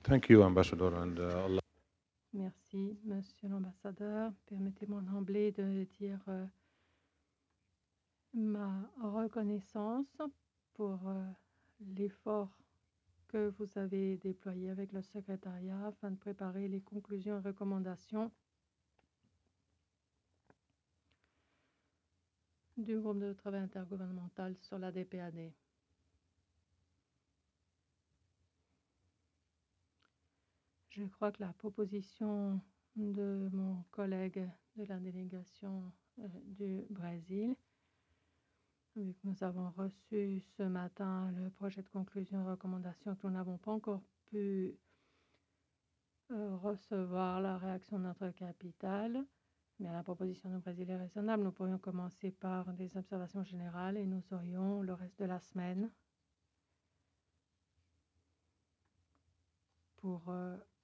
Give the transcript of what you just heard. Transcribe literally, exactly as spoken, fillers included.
Thank you, Ambassador, and uh, Allah. Merci, Monsieur l'ambassadeur. Permettez-moi d'emblée de dire euh, ma reconnaissance pour euh, l'effort que vous avez déployé avec le secrétariat afin de préparer les conclusions et recommandations du groupe de travail intergouvernemental sur la D P A D. Je crois que la proposition de mon collègue de la délégation euh, du Brésil, vu que nous avons reçu ce matin le projet de conclusion et recommandation, que nous n'avons pas encore pu euh, recevoir la réaction de notre capitale, mais la proposition du Brésil est raisonnable. Nous pourrions commencer par des observations générales et nous aurions le reste de la semaine pour euh,